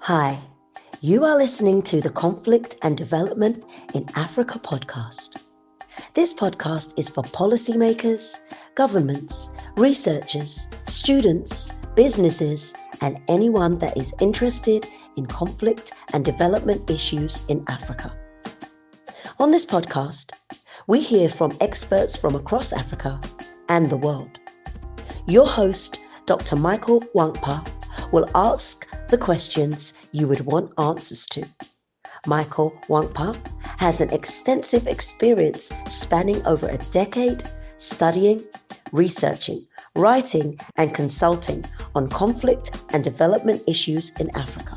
Hi, you are listening to the Conflict and Development in Africa podcast. This podcast is for policymakers, governments, researchers, students, businesses, and anyone that is interested in conflict and development issues in Africa. On this podcast, we hear from experts from across Africa and the world. Your host, Dr. Michael Wankpa, will ask the questions you would want answers to. Michael Wankpa has an extensive experience spanning over a decade studying, researching, writing, and consulting on conflict and development issues in Africa.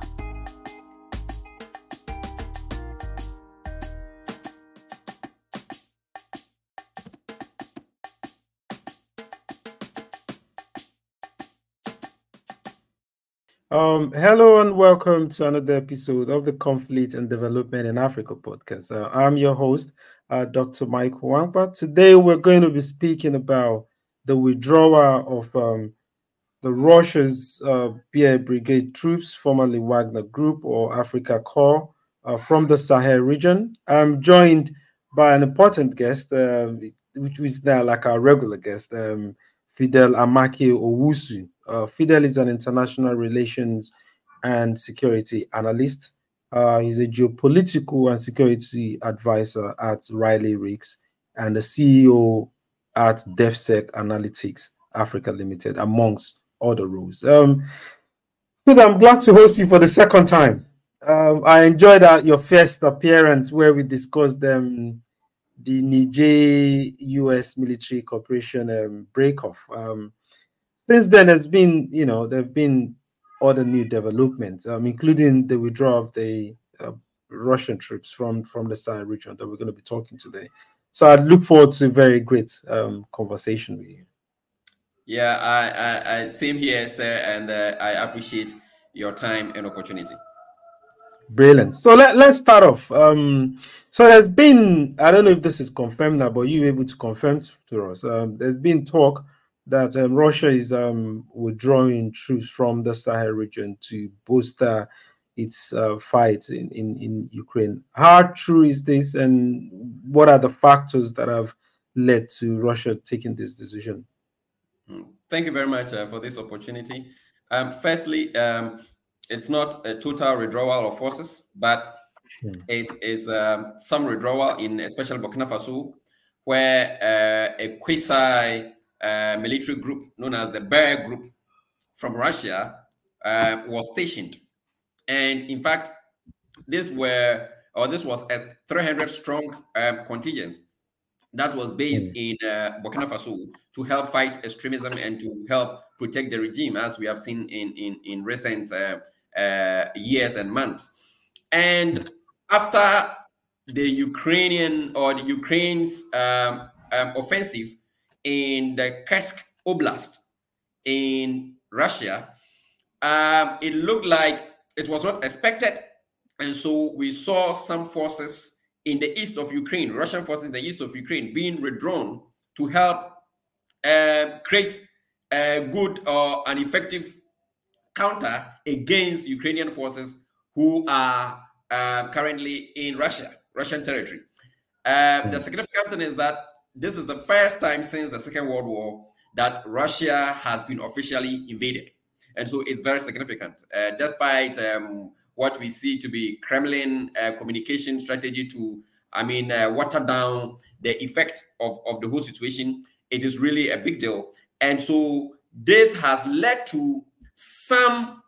Hello and welcome to another episode of the Conflict and Development in Africa podcast. I'm your host, Dr. Michael Wankpa. Today we're going to be speaking about the withdrawal of the Russia's BA Brigade troops, formerly Wagner Group or Africa Corps, from the Sahel region. I'm joined by an important guest, which is now like our regular guest, Fidel Amake Owusu. Fidel is an international relations and security analyst. He's a geopolitical and security advisor at Riley Riggs and the CEO at DefSec Analytics Africa Limited, amongst other roles. I'm glad to host you for the second time. I enjoyed your first appearance where we discussed the Niger-US military cooperation breakoff. Since then, there have been other new developments, including the withdrawal of the Russian troops from the Sahel region that we're going to be talking today. So I look forward to a very great conversation with you. Yeah, I same here, sir, and I appreciate your time and opportunity. Brilliant. So let's start off. So there's been, I don't know if this is confirmed now, but you able to confirm to us. There's been talk that Russia is withdrawing troops from the Sahel region to bolster its fight in Ukraine. How true is this, and what are the factors that have led to Russia taking this decision? Thank you very much for this opportunity. Firstly, it's not a total withdrawal of forces, but it is some withdrawal in especially Burkina Faso, where a quasi military group known as the Bear Group from Russia was stationed. And in fact, this was a 300 strong contingent that was based in Burkina Faso to help fight extremism and to help protect the regime, as we have seen in recent years and months. And after the Ukraine's offensive in the Kursk Oblast in Russia, it looked like it was not expected. And so we saw some forces in the east of Ukraine, Russian forces in the east of Ukraine, being withdrawn to help create a good or an effective counter against Ukrainian forces who are currently in Russian territory. The significant thing is that this is the first time since the Second World War that Russia has been officially invaded. And so it's very significant, despite what we see to be Kremlin communication strategy to, water down the effect of the whole situation. It is really a big deal. And so this has led to some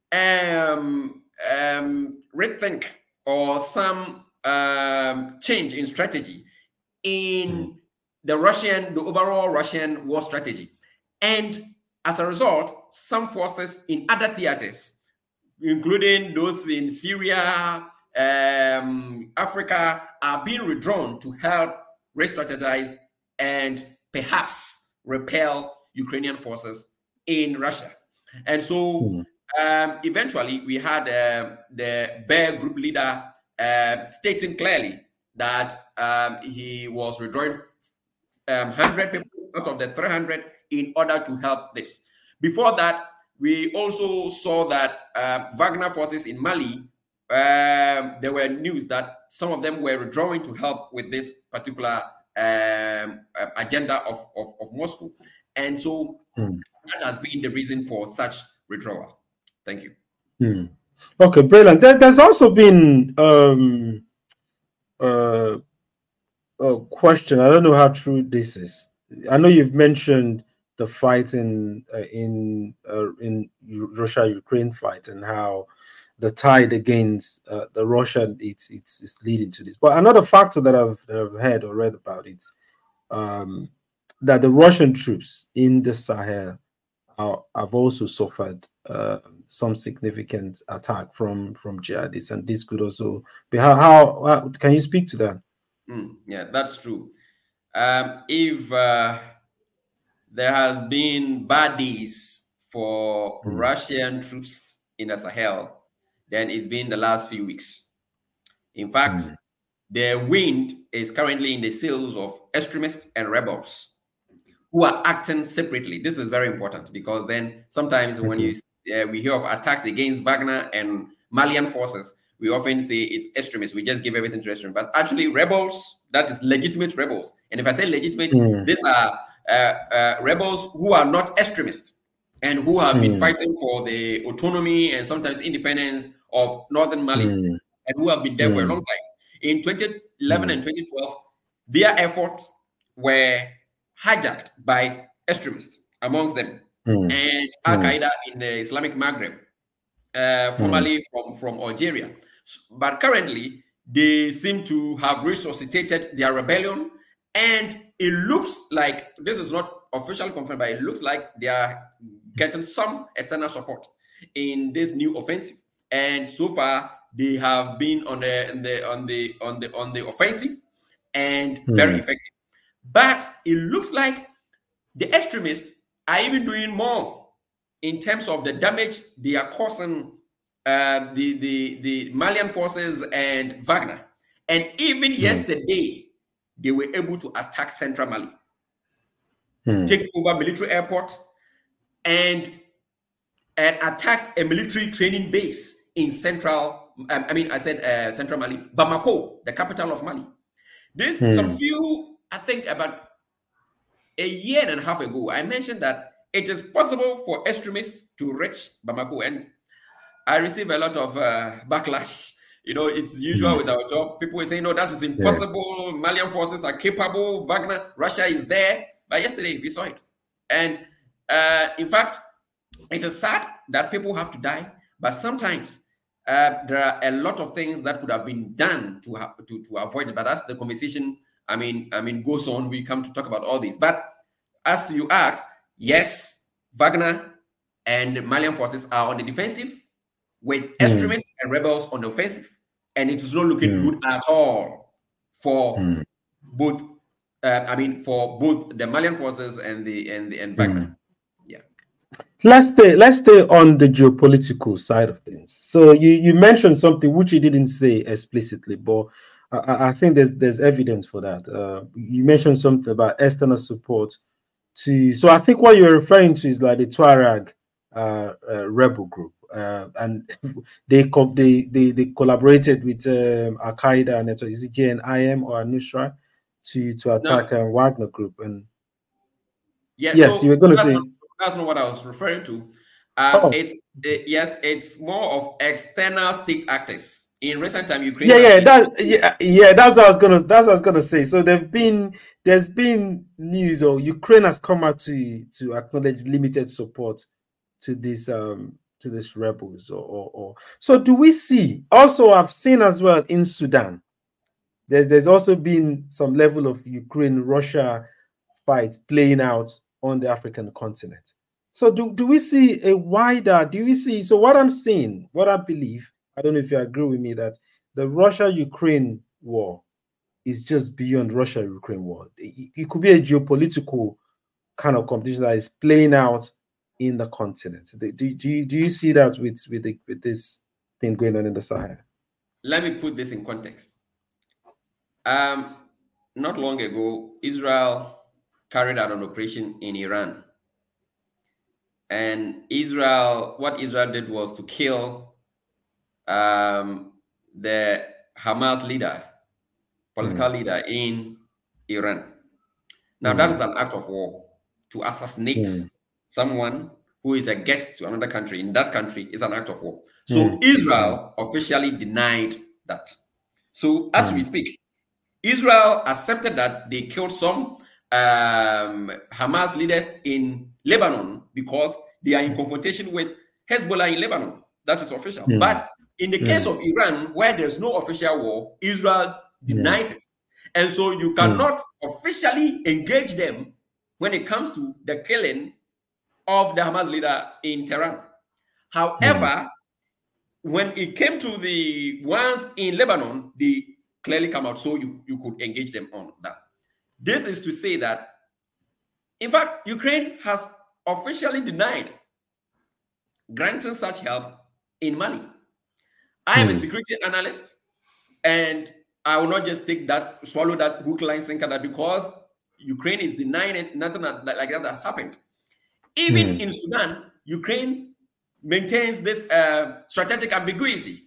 rethink or some change in strategy in the overall Russian war strategy. And as a result, some forces in other theaters, including those in Syria, Africa, are being withdrawn to help re-strategize and perhaps repel Ukrainian forces in Russia. And so eventually we had the Bear Group leader stating clearly that he was withdrawing 100 people out of the 300 in order to help this. Before that, we also saw that Wagner forces in Mali, there were news that some of them were withdrawing to help with this particular agenda of Moscow. And so that has been the reason for such withdrawal. Thank you. Okay, brilliant. There's also been a question. I don't know how true this is. I know you've mentioned the fight in Russia-Ukraine fight and how the tide against the Russian it's leading to this. But another factor that I've heard or read about it, that the Russian troops in the Sahel have also suffered some significant attack from jihadists, and this could also be how can you speak to that? Yeah, that's true. If there has been bad days for Russian troops in the Sahel, then it's been the last few weeks. In fact, the wind is currently in the sails of extremists and rebels who are acting separately. This is very important because then sometimes when we hear of attacks against Wagner and Malian forces, we often say it's extremists. We just give everything to extremists. But actually, rebels, that is legitimate rebels. And if I say legitimate, these are rebels who are not extremists and who have been fighting for the autonomy and sometimes independence of northern Mali and who have been there for a long time. In 2011 and 2012, their efforts were hijacked by extremists amongst them and Al-Qaeda in the Islamic Maghreb, formerly from Algeria. But currently, they seem to have resuscitated their rebellion, and it looks like, this is not officially confirmed, but it looks like they are getting some external support in this new offensive. And so far, they have been on the offensive and very effective. But it looks like the extremists are even doing more in terms of the damage they are causing the Malian forces and Wagner. And even yesterday, they were able to attack central Mali, take over military airport, and attack a military training base in central Mali, Bamako, the capital of Mali. This I think about a year and a half ago, I mentioned that it is possible for extremists to reach Bamako, and I receive a lot of backlash. You know, it's usual with our job. People will say, no, that is impossible. Malian forces are capable. Wagner, Russia is there. But yesterday, we saw it. And in fact, it is sad that people have to die. But sometimes there are a lot of things that could have been done to avoid it. But that's the conversation, goes on. We come to talk about all this. But as you asked, yes, Wagner and Malian forces are on the defensive with extremists and rebels on the offensive. And it is not looking good at all for both the Malian forces and Wagner. Yeah. Let's stay on the geopolitical side of things. So you mentioned something which you didn't say explicitly, but I think there's evidence for that. You mentioned something about external support so I think what you're referring to is like the Tuareg rebel group, and they collaborated with Al Qaeda and is it JNIM or Nusra to attack Wagner group. And yes, you were going to say that's not what I was referring to. It's more of external state actors. In recent time, Ukraine. That's what I was gonna say. So there's been news, or Ukraine has come out to acknowledge limited support to these rebels, or so. Do we see? Also, I've seen as well in Sudan. There's also been some level of Ukraine-Russia fights playing out on the African continent. So do we see a wider? Do we see? So what I'm seeing, what I believe. I don't know if you agree with me that the Russia-Ukraine war is just beyond Russia-Ukraine war. It could be a geopolitical kind of competition that is playing out in the continent. Do you see that with this thing going on in the Sahel? Let me put this in context. Not long ago, Israel carried out an operation in Iran. And Israel, what Israel did was to kill the Hamas leader, political leader in Iran. Now, that is an act of war. To assassinate someone who is a guest to another country in that country is an act of war. So Israel officially denied that. So as we speak, Israel accepted that they killed some Hamas leaders in Lebanon because they are in confrontation with Hezbollah in Lebanon. That is official. But in the case of Iran, where there's no official war, Israel denies it. And so you cannot officially engage them when it comes to the killing of the Hamas leader in Tehran. However, when it came to the ones in Lebanon, they clearly come out, so you could engage them on that. This is to say that, in fact, Ukraine has officially denied granting such help in Mali. I am a security analyst, and I will not just swallow that hook, line, sinker, that because Ukraine is denying it, nothing like that has happened. Even in Sudan, Ukraine maintains this strategic ambiguity.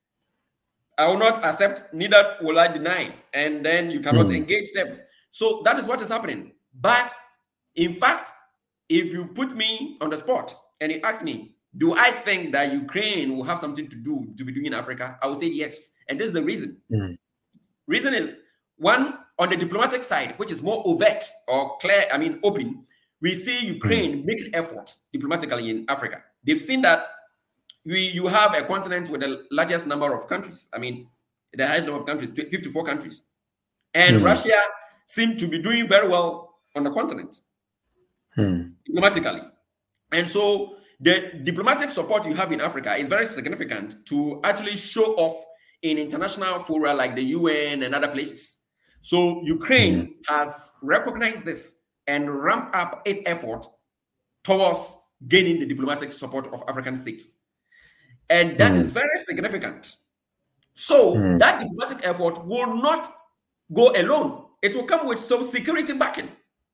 I will not accept, neither will I deny, and then you cannot engage them. So that is what is happening. But in fact, if you put me on the spot and you ask me, do I think that Ukraine will have something to be doing in Africa? I will say yes. And this is the reason. Reason is, one, on the diplomatic side, which is more overt or clear, open, we see Ukraine make an effort diplomatically in Africa. They've seen that you have a continent with the largest number of countries. The highest number of countries, 54 countries. And Russia seemed to be doing very well on the continent, diplomatically. And so the diplomatic support you have in Africa is very significant to actually show off in international fora like the UN and other places. So Ukraine has recognized this and ramped up its effort towards gaining the diplomatic support of African states. And that is very significant. So that diplomatic effort will not go alone. It will come with some security backing.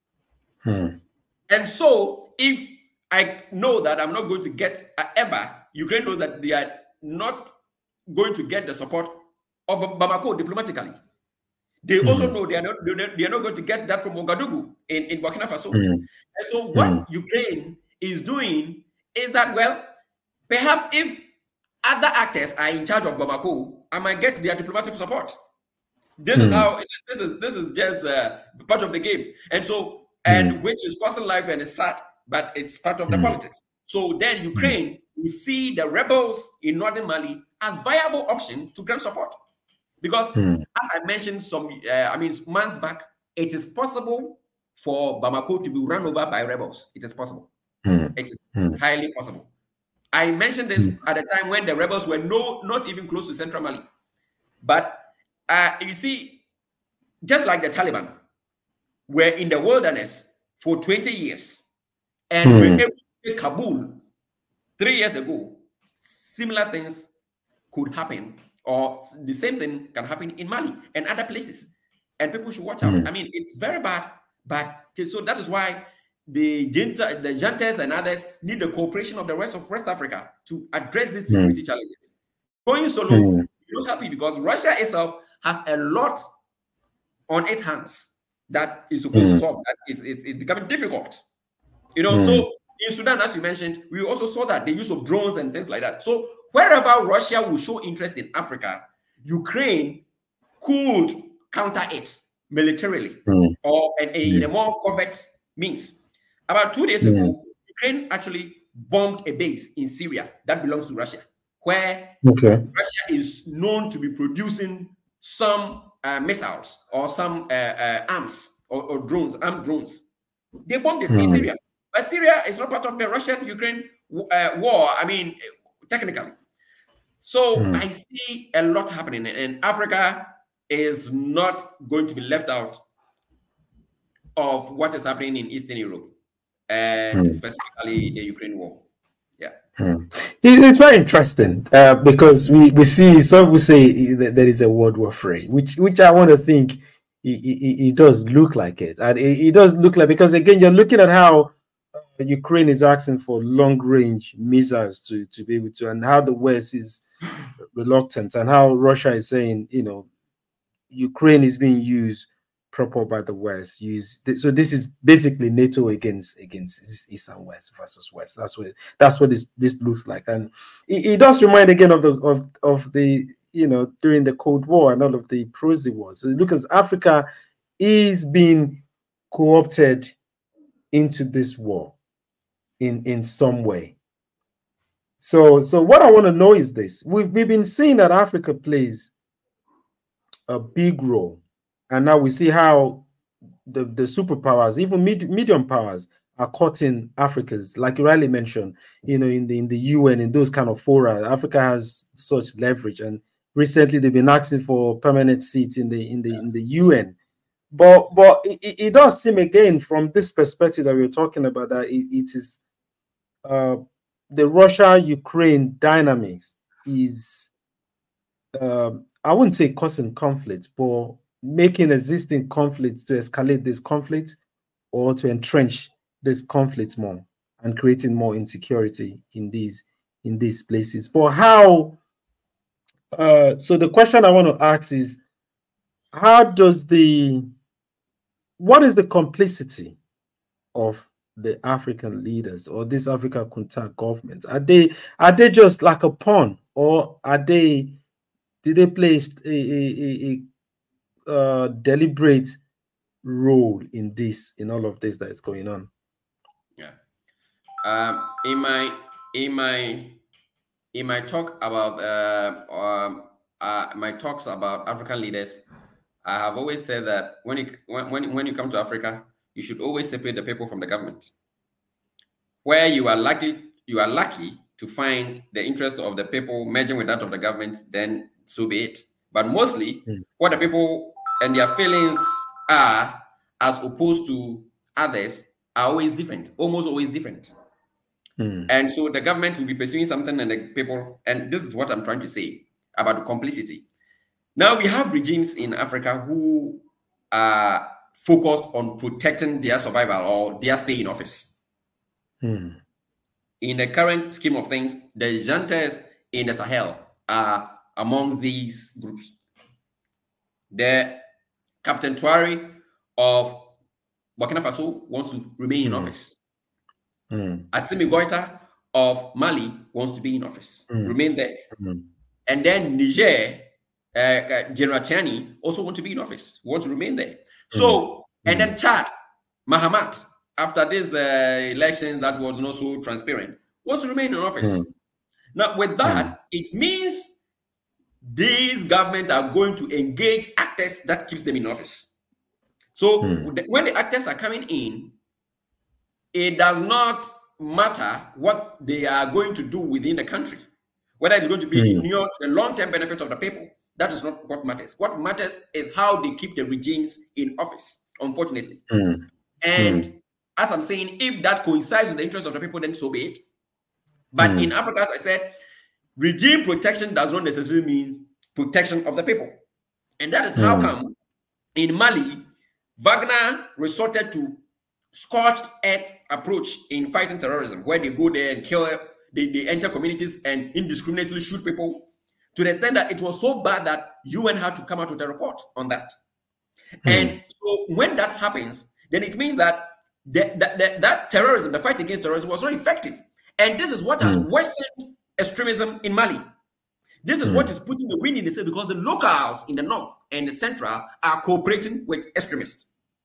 And so if I know that I'm not going to get Ukraine knows that they are not going to get the support of Bamako diplomatically. They also know they are not going to get that from Ouagadougou in Burkina Faso. And so what Ukraine is doing is that, well, perhaps if other actors are in charge of Bamako, I might get their diplomatic support. This is how this is just part of the game. And so, which is costing life and it's sad, but it's part of the politics. So then Ukraine, we see the rebels in northern Mali as viable option to grant support. Because as I mentioned months back, it is possible for Bamako to be run over by rebels. It is possible. It is highly possible. I mentioned this at a time when the rebels were not even close to central Mali. But you see, just like the Taliban were in the wilderness for 20 years and were able to take Kabul 3 years ago, similar things could happen, or the same thing can happen in Mali and other places. And people should watch out. It's very bad, but so that is why the juntas and others need the cooperation of the rest of West Africa to address these security challenges. Going solo, you're not happy because Russia itself has a lot on its hands that is supposed to solve. That it's becoming difficult. So in Sudan, as you mentioned, we also saw that the use of drones and things like that. So wherever Russia will show interest in Africa, Ukraine could counter it militarily or in a more covert means. About 2 days ago, Ukraine actually bombed a base in Syria that belongs to Russia, where Russia is known to be producing some missiles or some arms or drones, armed drones. They bombed it in Syria. But Syria is not part of the Russian-Ukraine war, technically. So I see a lot happening, and Africa is not going to be left out of what is happening in Eastern Europe, and specifically the Ukraine war. It's very interesting because we see some will say that there is a World War III, which I want to think it does look like it, and it does look like, because again you're looking at how Ukraine is asking for long-range missiles to be able to, and how the West is reluctant, and how Russia is saying, Ukraine is being used proper by the West. So this is basically NATO against East and West versus West. That's what this looks like, and it does remind again of the during the Cold War and all of the proxy wars. So because Africa is being co-opted into this war in some way. So what I want to know is this: we've been seeing that Africa plays a big role, and now we see how the superpowers, even medium powers, are caught in Africa's, like you rightly mentioned, in the UN, in those kind of fora. Africa has such leverage, and recently they've been asking for permanent seats in the UN. But it does seem, again, from this perspective that we're talking about, that it is the Russia-Ukraine dynamics is, I wouldn't say causing conflict, but making existing conflicts to escalate this conflict or to entrench this conflict more and creating more insecurity in these places. But how? So the question I want to ask is, what is the complicity of the African leaders or this African contact government? Are they just like a pawn, or do they play a deliberate role in all of this that is going on? Yeah. In my talk about my talks about African leaders, I have always said that when you come to Africa, you should always separate the people from the government. Where you are lucky to find the interest of the people merging with that of the government, then so be it. But mostly, what the people and their feelings are, as opposed to others, are always different, almost always different. And so the government will be pursuing something, and the people, and this is what I'm trying to say about the complicity. Now we have regimes in Africa who are focused on protecting their survival or their stay in office. In the current scheme of things, the juntas in the Sahel are among these groups. The Captain Touare of Burkina Faso wants to remain in office. Assimi Goïta of Mali wants to be in office, remain there. And then Niger, General Tiani also want to be in office, want to remain there. So, and then Chad, Mahamat, after this election that was not so transparent, wants to remain in office. Now, with that, it means these governments are going to engage actors that keeps them in office. So when the actors are coming in, it does not matter what they are going to do within the country, whether it's going to be the long-term benefit of the people. That is not what matters. What matters is how they keep the regimes in office, unfortunately. And as I'm saying, if that coincides with the interest of the people, then so be it. But in Africa, as I said, regime protection does not necessarily mean protection of the people. And that is how come in Mali, Wagner resorted to scorched earth approach in fighting terrorism, where they go there and kill, they enter communities and indiscriminately shoot people, to the extent that it was so bad that UN had to come out with a report on that. And so when that happens, then it means that that terrorism, the fight against terrorism, was not effective. And this is what has worsened extremism in Mali. This is what is putting the wind in the sail, because the locals in the north and the central are cooperating with extremists.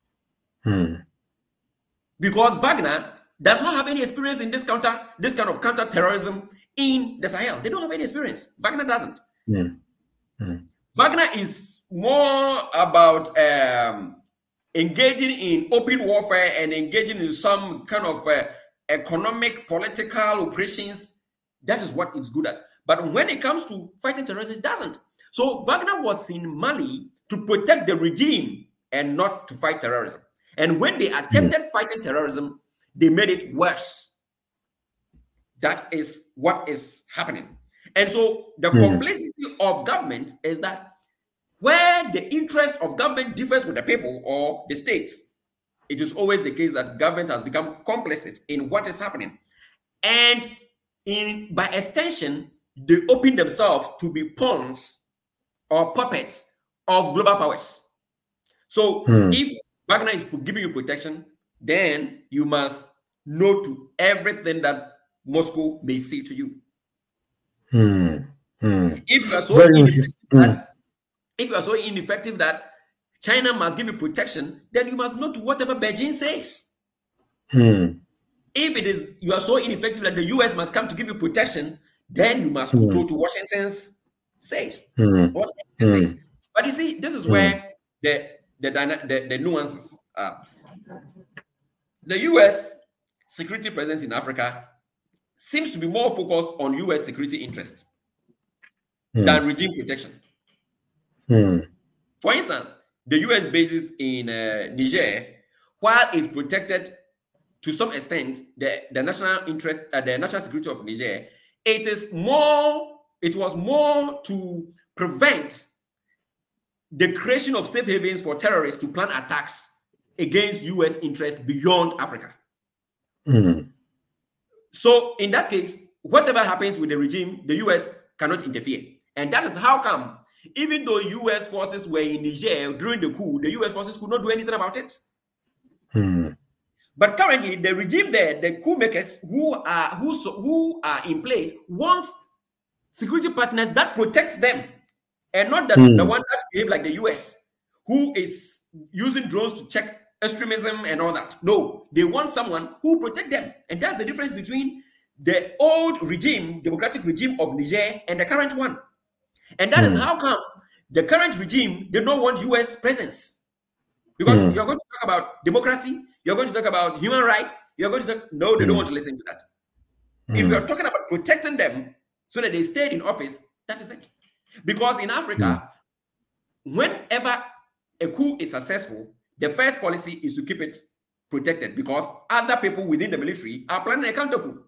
Because Wagner does not have any experience in this kind of counter-terrorism in the Sahel. They don't have any experience. Wagner doesn't. Wagner is more about engaging in open warfare and engaging in some kind of economic, political operations. That is what it's good at. But when it comes to fighting terrorism, it doesn't. So Wagner was in Mali to protect the regime and not to fight terrorism. And when they attempted fighting terrorism, they made it worse. That is what is happening. And so the complicity of government is that where the interest of government differs with the people or the states, it is always the case that government has become complicit in what is happening. And by extension, they open themselves to be pawns or puppets of global powers. So if Wagner is giving you protection, then you must know to everything that Moscow may say to you. If you are so ineffective that China must give you protection, then you must know to whatever Beijing says. If it is you are so ineffective that the US must come to give you protection, then you must go to Washington's says. Says. But you see, this is where the nuances are. The US security presence in Africa seems to be more focused on US security interests than regime protection. For instance, the US bases in Niger, while it's protected to some extent the national interest, the national security of Niger, it was more to prevent the creation of safe havens for terrorists to plan attacks against US interests beyond Africa. So in that case, whatever happens with the regime, the US cannot interfere. And that is how come, even though US forces were in Niger during the coup, the US forces could not do anything about it. But currently, the regime there, the coup makers who are in place, want security partners that protects them, and not the one that behave like the US, who is using drones to check extremism and all that. No, they want someone who protect them, and that's the difference between the old regime, democratic regime of Niger, and the current one. And that is how come the current regime did not want US presence, because you're going to talk about democracy. You're going to talk about human rights. You're going to talk. No, they don't want to listen to that. If you're talking about protecting them so that they stayed in office, that is it. Because in Africa, whenever a coup is successful, the first policy is to keep it protected, because other people within the military are planning a counter coup.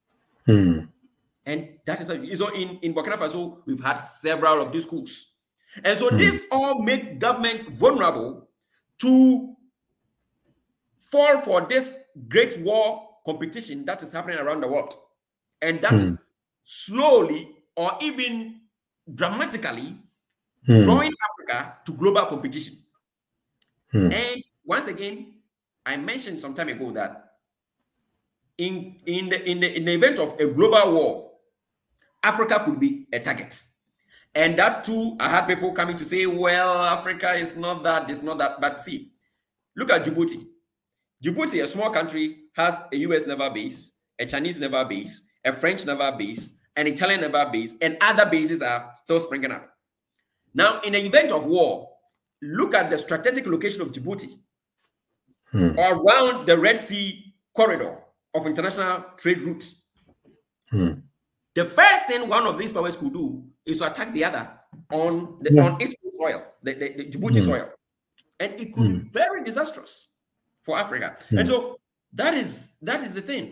And that is so in Burkina Faso, we've had several of these coups. And so this all makes government vulnerable to fall for this great war competition that is happening around the world. And that is slowly or even dramatically drawing Africa to global competition. And once again, I mentioned some time ago that in the event of a global war, Africa could be a target. And that too, I had people coming to say, well, Africa is not that, it's not that. But see, look at Djibouti. Djibouti, a small country, has a US naval base, a Chinese naval base, a French naval base, an Italian naval base, and other bases are still springing up. Now, in the event of war, look at the strategic location of Djibouti around the Red Sea corridor of international trade routes. The first thing one of these powers could do is to attack the other on its soil, the Djibouti soil. And it could be very disastrous for Africa. And so that is the thing.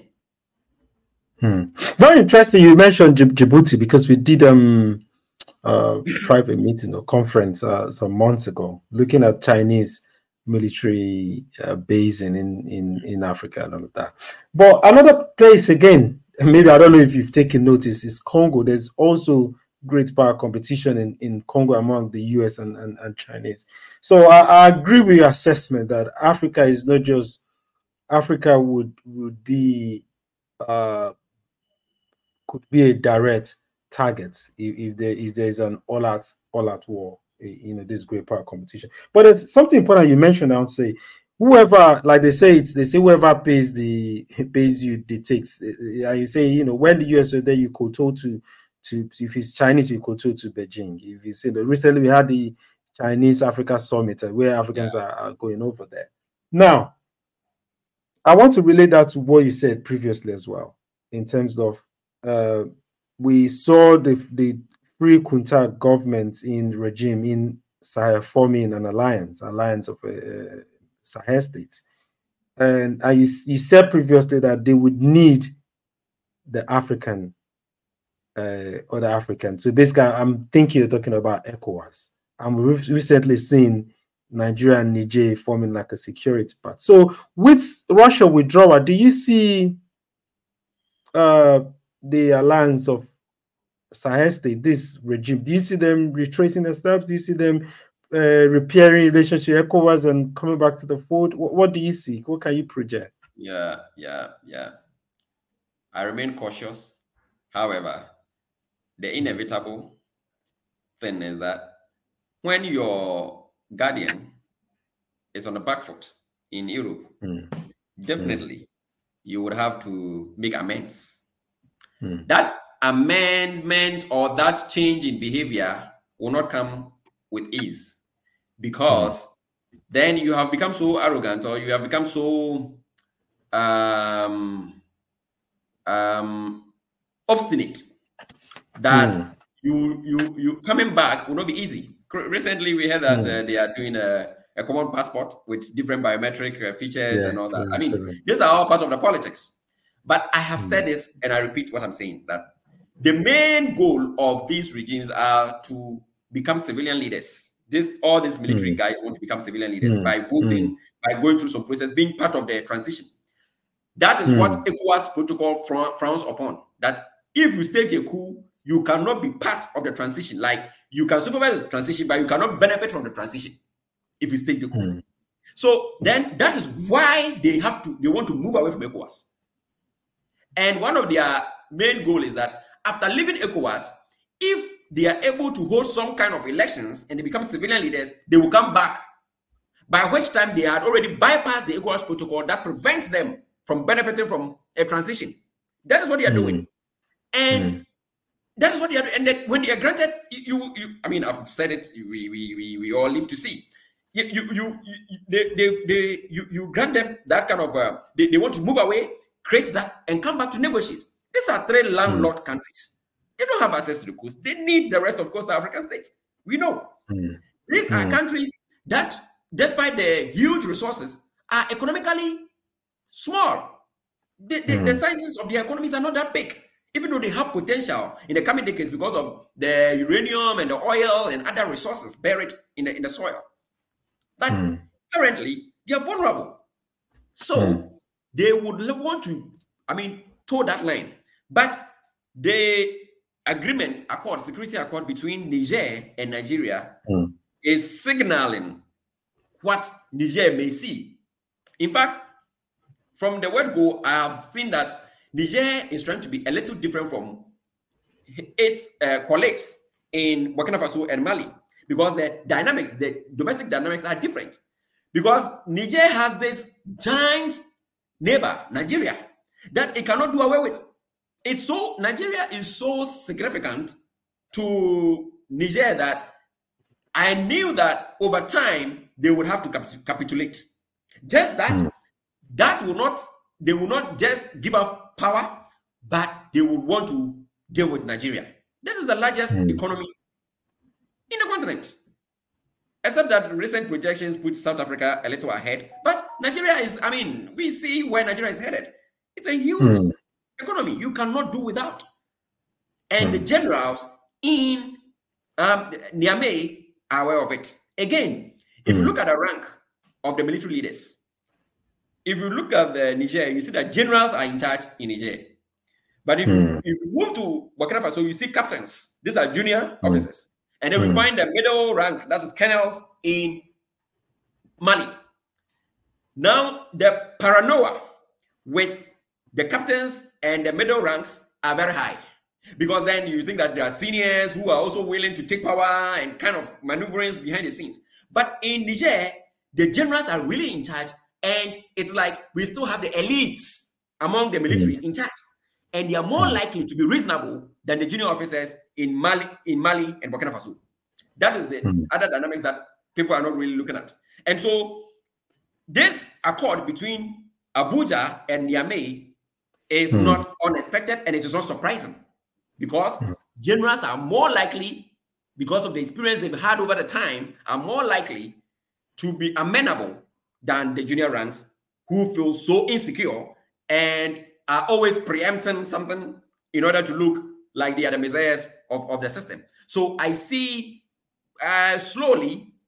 Very interesting. You mentioned Djibouti, because we did private meeting or conference some months ago looking at Chinese military base in Africa and all of that. But another place again, maybe I don't know if you've taken notice, is Congo. There's also great power competition in Congo among the US and Chinese. So I agree with your assessment that Africa is not just Africa would be could be a direct target if there is an all-out war, this great power competition. But it's something important you mentioned. I would say, whoever, like they say whoever pays you dictates. You say, when the US were there, you kowtow to if it's Chinese, you kowtow to Beijing. If it's recently we had the Chinese Africa Summit where Africans are going over there. Now, I want to relate that to what you said previously as well, in terms of we saw the Free Junta government in regime in Sahel forming an alliance of Sahel states, and you said previously that they would need the African other Africans. So basically, I'm thinking you're talking about ECOWAS. I'm recently seeing Nigeria and Niger forming like a security pact. So with Russia withdrawal, do you see the alliance of Sahel state, this regime, do you see them retracing their steps? Do you see them repairing relationship ECOWAS and coming back to the fold? What do you see? What can you project? Yeah. I remain cautious. However, the inevitable thing is that when your guardian is on the back foot in Europe, definitely you would have to make amends. That amendment or that change in behavior will not come with ease, because then you have become so arrogant, or you have become so obstinate that you coming back will not be easy. Recently, we heard that they are doing a common passport with different biometric features and all that. I mean, these are all part of the politics. But I have said this, and I repeat what I'm saying, that the main goal of these regimes are to become civilian leaders. All these military guys want to become civilian leaders by voting, by going through some process, being part of the transition. That is what ECOWAS protocol frowns upon. That if you stage a coup, you cannot be part of the transition. Like, you can supervise the transition, but you cannot benefit from the transition if you stage the coup. So then that is why they want to move away from ECOWAS. And one of their main goals is that after leaving ECOWAS, if they are able to hold some kind of elections and they become civilian leaders, they will come back. By which time they had already bypassed the ECOWAS protocol that prevents them from benefiting from a transition. That is what they are doing. And that is what they are doing. And then when they are granted, I mean, I've said it, we all live to see. You grant them that kind of, they want to move away, create that, and come back to negotiate. These are 3 landlocked countries. They don't have access to the coast. They need the rest of coastal African states. We know. These are countries that, despite the huge resources, are economically small. The sizes of their economies are not that big, even though they have potential in the coming decades because of the uranium and the oil and other resources buried in the soil. But currently, they are vulnerable. So they would want to, toe that line. But the security accord between Niger and Nigeria is signaling what Niger may see. In fact, from the word go, I have seen that Niger is trying to be a little different from its colleagues in Burkina Faso and Mali, because the domestic dynamics are different. Because Niger has this giant neighbor, Nigeria, that it cannot do away with. Nigeria is so significant to Niger that I knew that over time they would have to capitulate. Just that, they will not just give up power, but they will want to deal with Nigeria. That is the largest economy in the continent. Except that recent projections put South Africa a little ahead. But Nigeria is, we see where Nigeria is headed. It's a huge economy you cannot do without. And the generals in Niamey are aware of it. Again, if you look at the rank of the military leaders, if you look at the Niger, you see that generals are in charge in Niger. But if you move to Burkina Faso, you see captains. These are junior officers. And then we find the middle rank, that is colonels, in Mali. Now, the paranoia with the captains and the middle ranks are very high, because then you think that there are seniors who are also willing to take power and kind of maneuverings behind the scenes. But in Niger, the generals are really in charge, and it's like we still have the elites among the military in charge, and they are more likely to be reasonable than the junior officers in Mali and Burkina Faso. That is the other dynamics that people are not really looking at. And so this accord between Abuja and Niamey is not unexpected, and it is not surprising, because generals are more likely, because of the experience they've had over the time, are more likely to be amenable than the junior ranks, who feel so insecure and are always preempting something in order to look like they are the messiahs of the system. So I see slowly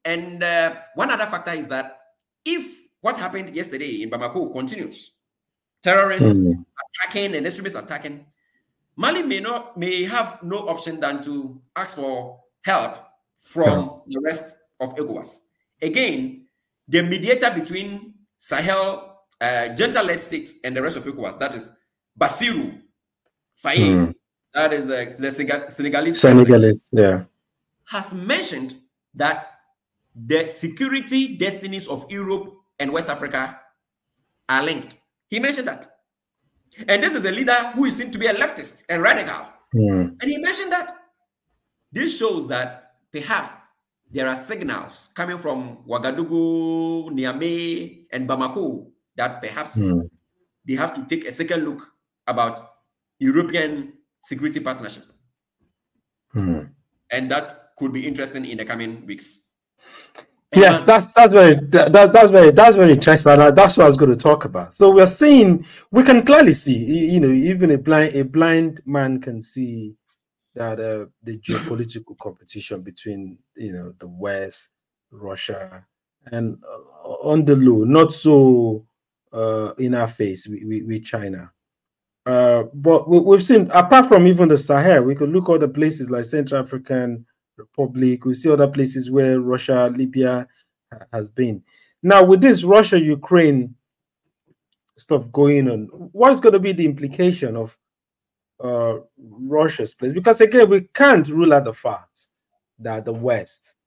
And one other factor is that if what happened yesterday in Bamako continues, terrorists attacking and extremists attacking, Mali may have no option than to ask for help from the rest of ECOWAS. Again, the mediator between Sahel, junta-led states and the rest of ECOWAS, that is Bassirou Faye, that is the Senegalese, has mentioned that the security destinies of Europe and West Africa are linked. He mentioned that. And this is a leader who is seen to be a leftist and radical. And he mentioned that. This shows that perhaps there are signals coming from Ouagadougou, Niamey, and Bamako that perhaps they have to take a second look about European security partnership. And that could be interesting in the coming weeks. Yes, that's very interesting. That's what I was going to talk about. So we can clearly see, even a blind man can see that the geopolitical competition between the West, Russia, and on the low, not so in our face with China. But we've seen, apart from even the Sahel, we could look at other places like Central African Republic. We see other places where Russia, Libya has been. Now, with this Russia-Ukraine stuff going on, what is going to be the implication of Russia's place? Because again, we can't rule out the fact that the West,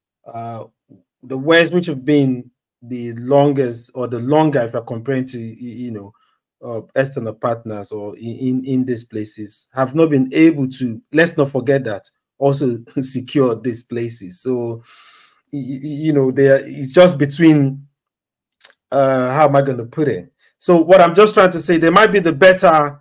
which have been the longest or the longer, if you're comparing to external partners or in these places, have not been able to. Let's not forget that also secure these places. So it's just between how am I going to put it? So what I'm just trying to say, there might be the better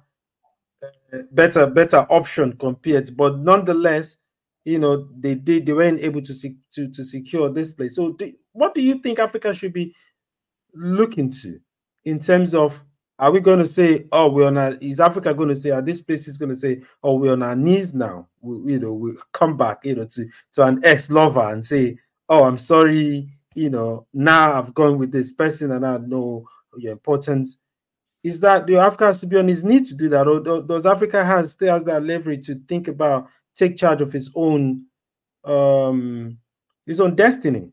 option compared, but nonetheless, they weren't able to secure this place. So what do you think Africa should be looking to in terms of, are we going to say, is Africa going to say, this place is going to say, we're on our knees now? We'll come back, to an ex-lover and say, I'm sorry, now I've gone with this person and I know your importance. Is that Africa has to be on his knees to do that? Or does Africa still has that leverage to think about, take charge of his own destiny?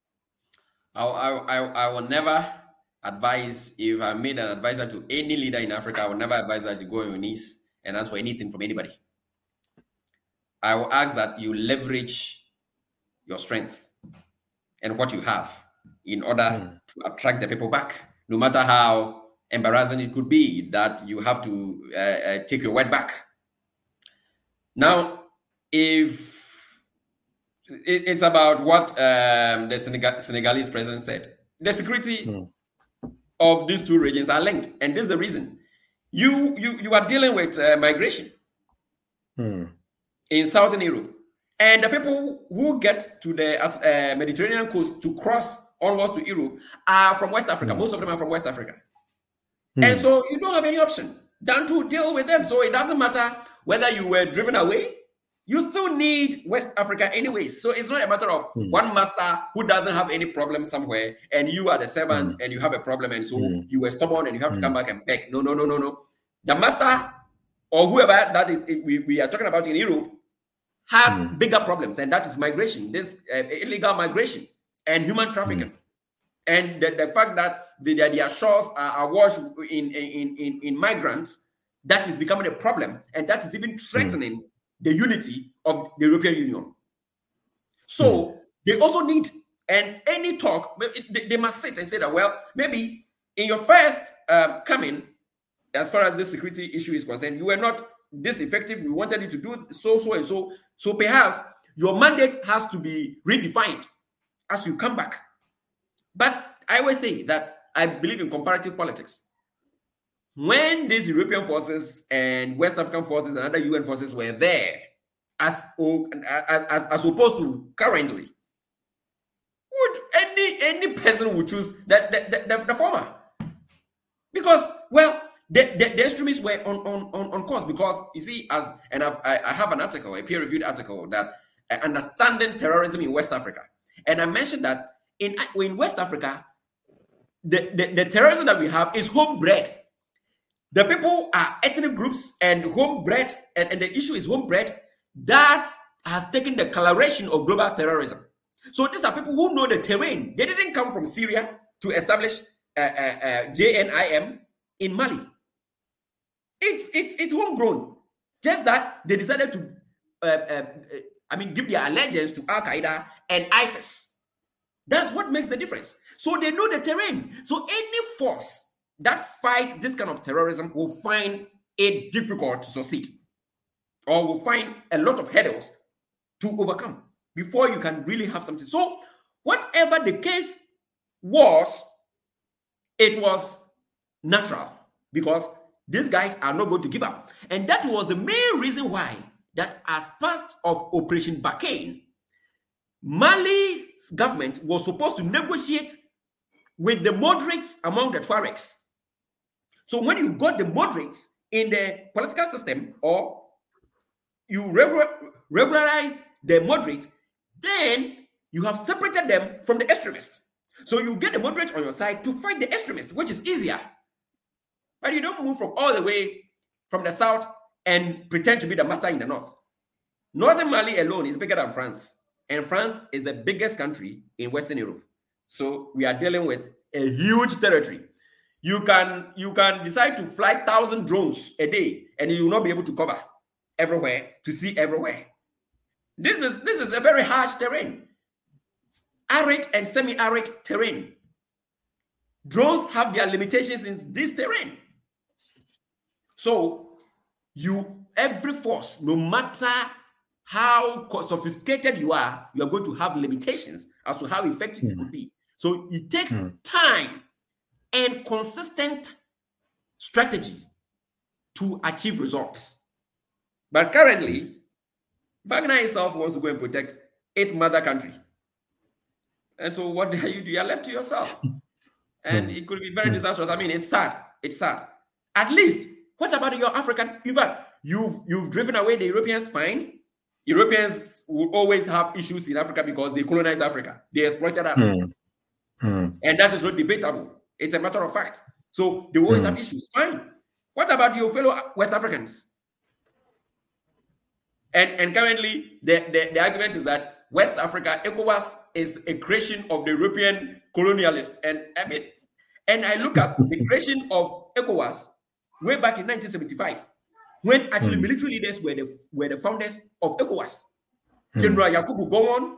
I will never advise, if I made an advisor to any leader in Africa, I will never advise that you go on your knees and ask for anything from anybody. I will ask that you leverage your strength and what you have in order to attract the people back, no matter how embarrassing it could be that you have to take your word back. Now, if it's about what the Senegalese president said, the security of these two regions are linked, and this is the reason. You are dealing with migration in Southern Europe, and the people who get to the Mediterranean coast to cross onwards to Europe are from West Africa. Most of them are from West Africa. And so you don't have any option than to deal with them. So it doesn't matter whether you were driven away, you still need West Africa anyways. So it's not a matter of one master who doesn't have any problem somewhere and you are the servant and you have a problem and so you were stubborn and you have to come back and beg. No. The master or whoever that we are talking about in Europe has bigger problems, and that is migration, this illegal migration and human trafficking. And the fact that their shores are awash in migrants, that is becoming a problem. And that is even threatening the unity of the European Union. So they also need, and any talk, they must sit and say that, well, maybe in your first coming, as far as this security issue is concerned, you were not this effective. We wanted you to do so and so. So perhaps your mandate has to be redefined as you come back. But I always say that I believe in comparative politics. When these European forces and West African forces and other UN forces were there, as opposed to currently, would any person would choose the former? Because, well, the extremists were on course, because you see, I have an article, a peer-reviewed article, that understanding terrorism in West Africa. And I mentioned that in West Africa, the terrorism that we have is homebred. The people are ethnic groups and homebred, and the issue is homebred. That has taken the coloration of global terrorism. So these are people who know the terrain. They didn't come from Syria to establish JNIM in Mali. It's homegrown. Just that they decided to, give their allegiance to Al Qaeda and ISIS. That's what makes the difference. So they know the terrain. So any force that fights this kind of terrorism will find it difficult to succeed, or will find a lot of hurdles to overcome before you can really have something. So whatever the case was, it was natural, because these guys are not going to give up. And that was the main reason why that as part of Operation Barkhane, Mali's government was supposed to negotiate with the moderates among the Tuaregs. So when you got the moderates in the political system, or you regularize the moderates, then you have separated them from the extremists. So you get the moderates on your side to fight the extremists, which is easier. But you don't move from all the way from the south and pretend to be the master in the north. Northern Mali alone is bigger than France. And France is the biggest country in Western Europe. So we are dealing with a huge territory. You can decide to fly 1,000 drones a day, and you will not be able to cover everywhere, to see everywhere. This is a very harsh terrain. Arid and semi-arid terrain. Drones have their limitations in this terrain. So every force, no matter how sophisticated you are going to have limitations as to how effective it could be. So it takes time and consistent strategy to achieve results. But currently, Wagner itself wants to go and protect its mother country. And so what do? You are left to yourself. And it could be very disastrous. I mean, it's sad. It's sad. At least, what about your African? In fact, you've driven away the Europeans, fine. Europeans will always have issues in Africa because they colonized Africa. They exploited us. And that is not debatable. It's a matter of fact. So they always have issues, fine. What about your fellow West Africans? And currently, the argument is that West Africa, ECOWAS, is a creation of the European colonialists. And I look at the creation of ECOWAS way back in 1975, when actually military leaders were the founders of ECOWAS. General Yakubu Gowon,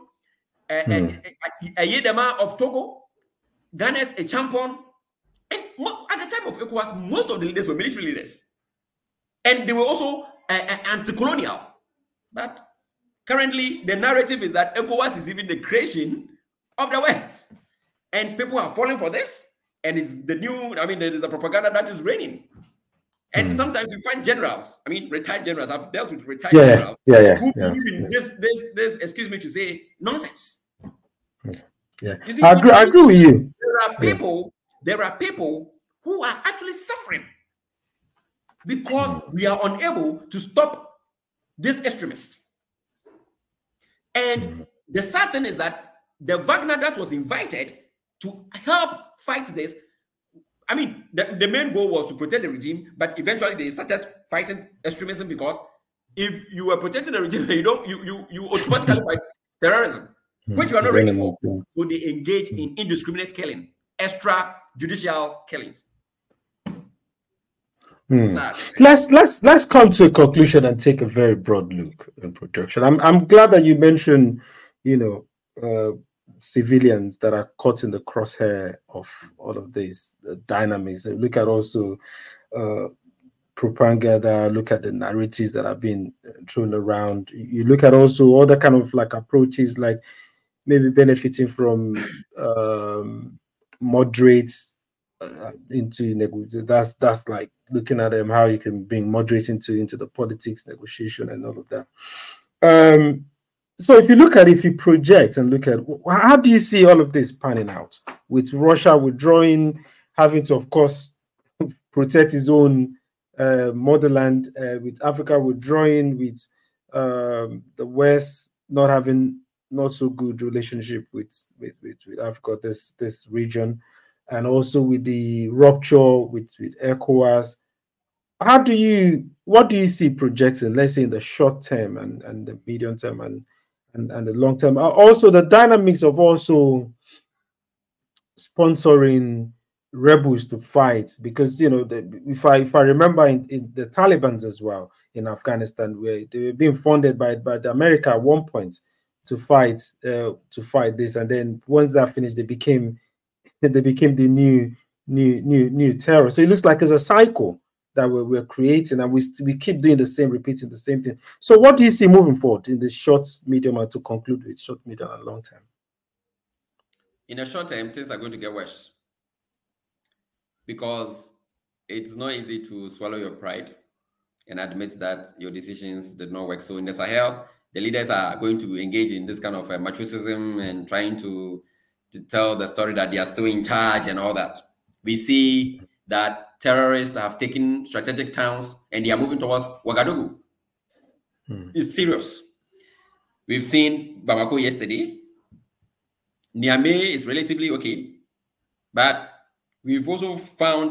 Ayedema of Togo, Ghana's a champion. And at the time of ECOWAS, most of the leaders were military leaders. And they were also anti-colonial. But currently, the narrative is that ECOWAS is even the creation of the West. And people are falling for this. And it's the new, there is a propaganda that is reigning. And sometimes you find generals, retired generals. I've dealt with retired generals who believe in this, excuse me to say, nonsense. Yeah, see, I agree with you. There are people who are actually suffering because we are unable to stop these extremists. And the sad thing is that the Wagner that was invited to help fight this, the main goal was to protect the regime, but eventually they started fighting extremism, because if you were protecting the regime, you automatically fight terrorism, which you are not ready for. So they engage in indiscriminate killing, extrajudicial killings. Let's come to a conclusion and take a very broad look in protection. I'm glad that you mentioned, civilians that are caught in the crosshair of all of these dynamics. And look at also propaganda, look at the narratives that have been thrown around. You look at also other kind of approaches, like maybe benefiting from moderates into negotiation. That's like looking at how you can bring moderates into the politics, negotiation, and all of that. So if you project and look at how do you see all of this panning out, with Russia withdrawing, having to, of course, protect its own motherland, with Africa withdrawing, with the West not having not so good relationship with Africa, this region, and also with the rupture with ECOWAS. What do you see projecting, let's say in the short term and the medium term and the long term? Also the dynamics of also sponsoring rebels to fight, because if I remember in the Taliban's as well in Afghanistan, where they were being funded by the America at one point to fight this, and then once that finished, they became the new terror. So it looks like it's a cycle that we're creating, and we keep doing repeating the same thing. So what do you see moving forward in the short, medium, and to conclude with short, medium, and long term? In the short term, things are going to get worse because it's not easy to swallow your pride and admit that your decisions did not work. So in the Sahel, the leaders are going to engage in this kind of machoism and trying to tell the story that they are still in charge and all that. We see that terrorists have taken strategic towns and they are moving towards Ouagadougou. It's serious. We've seen Bamako yesterday. Niamey is relatively okay, but we've also found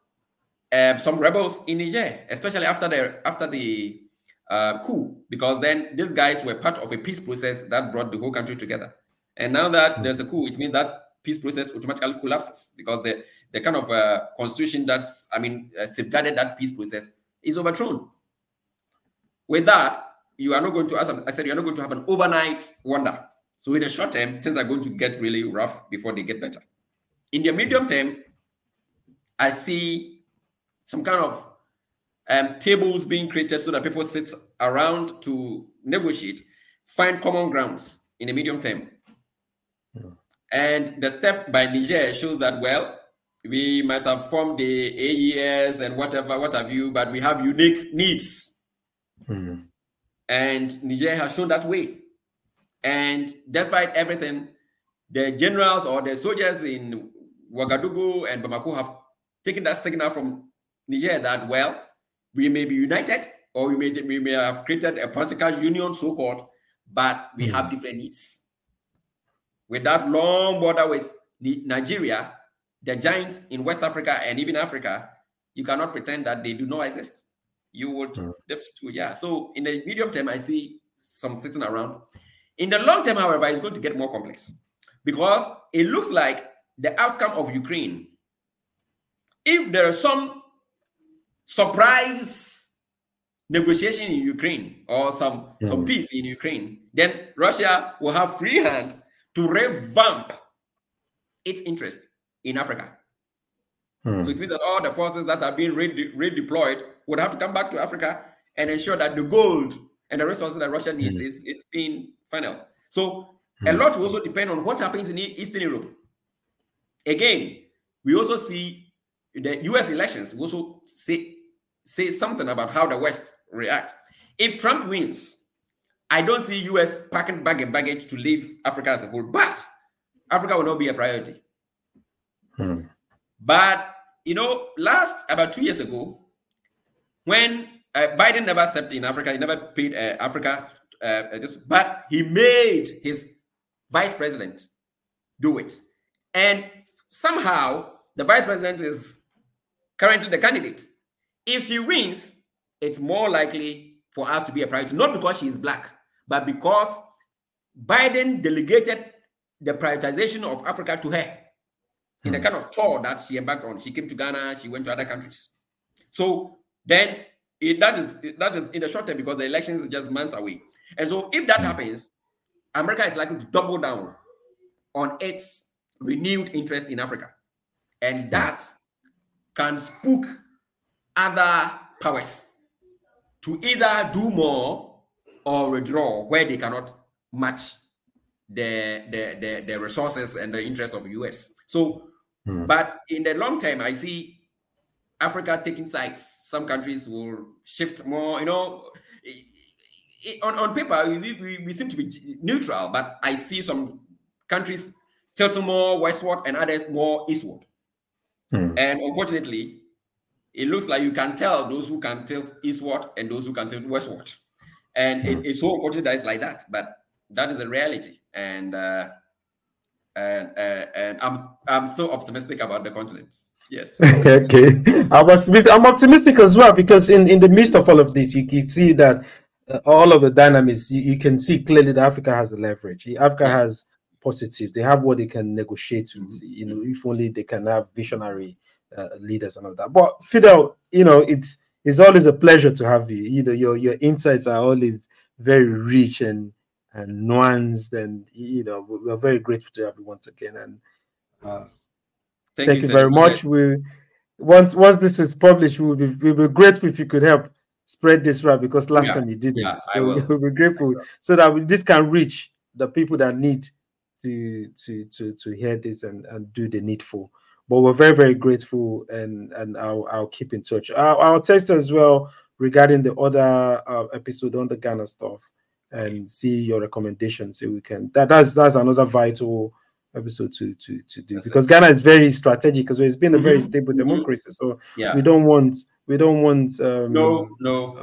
some rebels in Niger, especially after the coup, because then these guys were part of a peace process that brought the whole country together. And now that there's a coup, it means that peace process automatically collapses because the kind of constitution that's, safeguarded that peace process is overthrown. With that, you are not going to, as I said, you're not going to have an overnight wonder. So in the short term, things are going to get really rough before they get better. In the medium term, I see some kind of tables being created so that people sit around to negotiate, find common grounds in the medium term. Yeah. And the step by Niger shows that, well, we might have formed the AES and what have you, but we have unique needs. Mm-hmm. And Niger has shown that way. And despite everything, the generals or the soldiers in Ouagadougou and Bamako have taken that signal from Niger that, well, we may be united or we may have created a political union, so-called, but we have different needs. With that long border with Nigeria, the giants in West Africa and even Africa, you cannot pretend that they do not exist. You would yeah. So in the medium term, I see some sitting around. In the long term, however, it's going to get more complex because it looks like the outcome of Ukraine, if there is some surprise negotiation in Ukraine or some peace in Ukraine, then Russia will have free hand to revamp its interest in Africa. So it means that all the forces that are being redeployed would have to come back to Africa and ensure that the gold and the resources that Russia needs is being funneled. So a lot will also depend on what happens in Eastern Europe. Again, we also see the US elections will also say something about how the West react. If Trump wins, I don't see US packing bag and baggage to leave Africa as a whole, but Africa will not be a priority. But, about 2 years ago, when Biden never stepped in Africa, he never paid Africa, but he made his vice president do it. And somehow, the vice president is currently the candidate. If she wins, it's more likely for us to be a priority, not because she is black, but because Biden delegated the prioritization of Africa to her in the kind of tour that she embarked on. She came to Ghana, she went to other countries. So then that is in the short term because the elections are just months away. And so if that happens, America is likely to double down on its renewed interest in Africa. And that can spook other powers to either do more or withdraw where they cannot match the resources and the interest of the US. So, but in the long term, I see Africa taking sides. Some countries will shift more, on paper, we seem to be neutral, but I see some countries tilting more westward and others more eastward. And unfortunately, it looks like you can tell those who can tilt eastward and those who can tilt westward. And it's so unfortunate that it's like that. But that is a reality, and I'm so optimistic about the continent. Yes. Okay, I'm optimistic as well, because in the midst of all of this, you can see that all of the dynamics, you can see clearly that Africa has the leverage. Africa has positive. They have what they can negotiate with. If only they can have visionary leaders and all that. But Fidel, it's always a pleasure to have you. Your insights are always very rich and nuanced, and we're very grateful to have you once again. And thank you very much. Once this is published, we'll be grateful if you could help spread this right, because last time you didn't. Yeah, so we'll be grateful so that this can reach the people that need to hear this and do the needful. But we're very, very grateful, and I'll keep in touch. I'll text as well regarding the other episode on the Ghana stuff, and see your recommendations, so we can. That's another vital episode to do, because Ghana is very strategic, because it's been a very stable democracy. So we don't want no.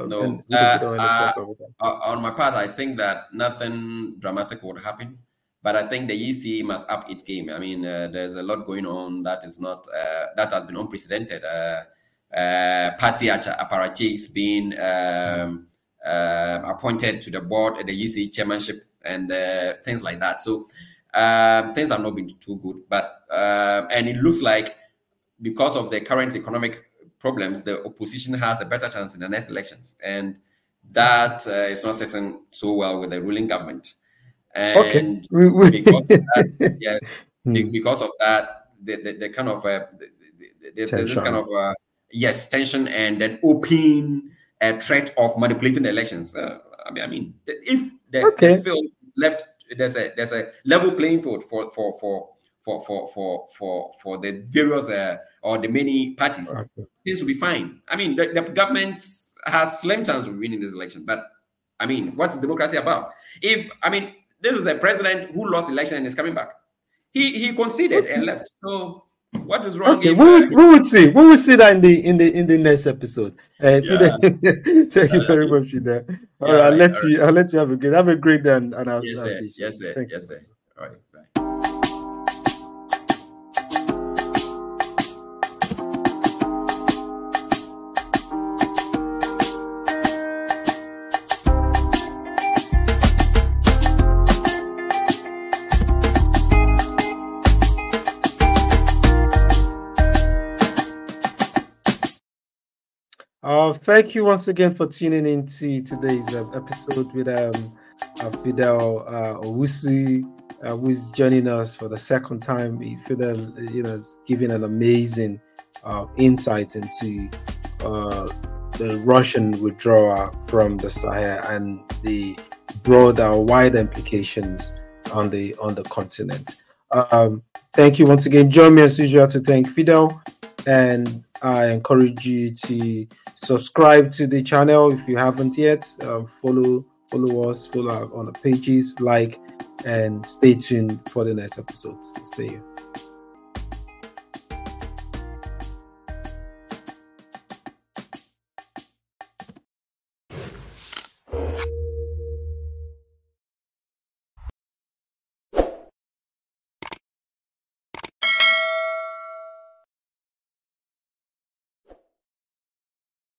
On my part, I think that nothing dramatic would happen, but I think the EC must up its game. I mean, there's a lot going on that is not that has been unprecedented. Party apparatchiks being appointed to the board, the EC chairmanship, and things like that. So things have not been too good, but and it looks like, because of the current economic problems, the opposition has a better chance in the next elections, and that is not sitting so well with the ruling government. And because of that, because of that, the kind of there's this kind of tension, and then open threat of manipulating the elections. I mean, if the field left, there's a level playing field for the various or the many parties, things will be fine. I mean, the government has slim chance of winning this election, but I mean, what's democracy about? This is a president who lost the election and is coming back. He conceded and left. So what is wrong? Okay, we would see. We will see that in the next episode. Thank you very much, Fidel. All right, I'll let you have a great day, and I'll see you. Yes, sir. Thanks. Yes, sir. All right. Bye. Thank you once again for tuning in to today's episode with Fidel Owusu, who is joining us for the second time. Fidel, is giving an amazing insight into the Russian withdrawal from the Sahel and the broader, wider implications on the continent. Thank you once again. Join me as usual to thank Fidel, and I encourage you to subscribe to the channel if you haven't yet. Follow us, follow on the pages, like, and stay tuned for the next episode. See you.